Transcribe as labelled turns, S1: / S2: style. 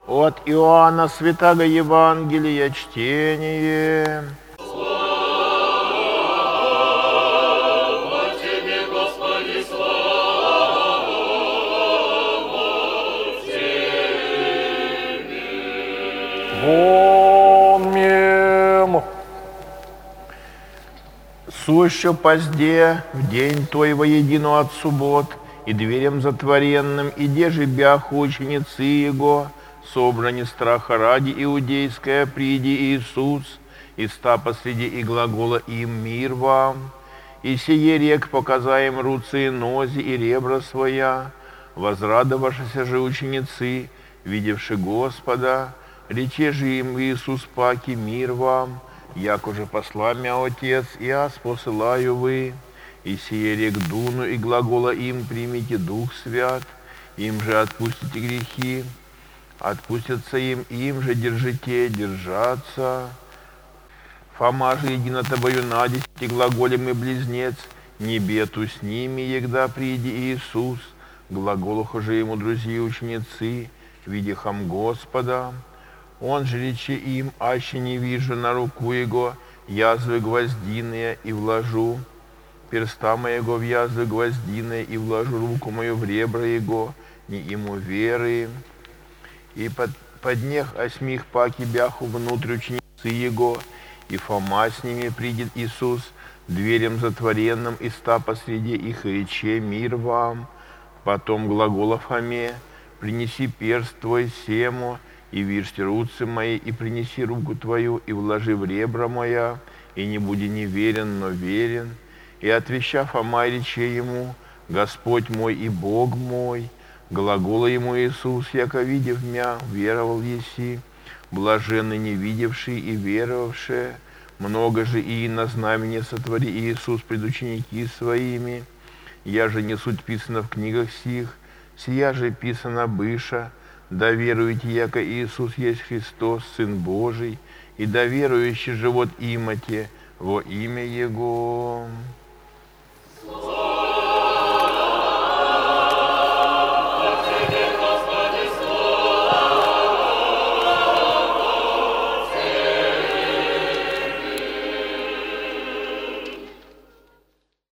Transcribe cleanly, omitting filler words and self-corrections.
S1: От Иоанна Святаго Евангелия чтение.
S2: Слава Тебе, Господи, слава Тебе!
S1: Помним. Суще позде, в день Той воедино от суббот, и дверям затворенным, и деже бяху ученицы Его, собрани страха ради иудейская, приди Иисус, и ста посреди и глагола им мир вам, и сие рек показаем руцы и нози и ребра своя, возрадовавшися же ученицы, видевши Господа, рече же им Иисус паки мир вам, як уже посла мя Отец, и аз посылаю вы, и сие рек дуну и глагола им примите Дух Свят, им же отпустите грехи, отпустятся им же держите, держаться. Фома же едино тобою надесть, и глаголем и близнец, небету с ними, егда приди Иисус, глаголуху же ему друзья ученицы, видихом Господа. Он же речи им, аще не вижу на руку его язвы гвоздиные, и вложу перста моего в язвы гвоздиные, и вложу руку мою в ребра его, не ему веры. И под днех осьмих паки бяху внутрь ученицы его, и Фома с ними придет Иисус, дверям затворенным, и ста посреди их, и рече мир вам. Потом глагола Фоме, принеси перст твой сему, и виршти руцы мои, и принеси руку твою, и вложи в ребра моя, и не буди неверен, но верен. И отвеща Фома, рече ему, Господь мой и Бог мой. Глагола ему Иисус, яко видев мя, веровал еси, блаженны не видевшие и веровавшие. Много же и на знамение сотвори Иисус пред ученики своими. Я же не суть писано в книгах сих, сия же писано быша. Да веруете, яко Иисус есть Христос, Сын Божий, и да верующий живот имате во имя Его.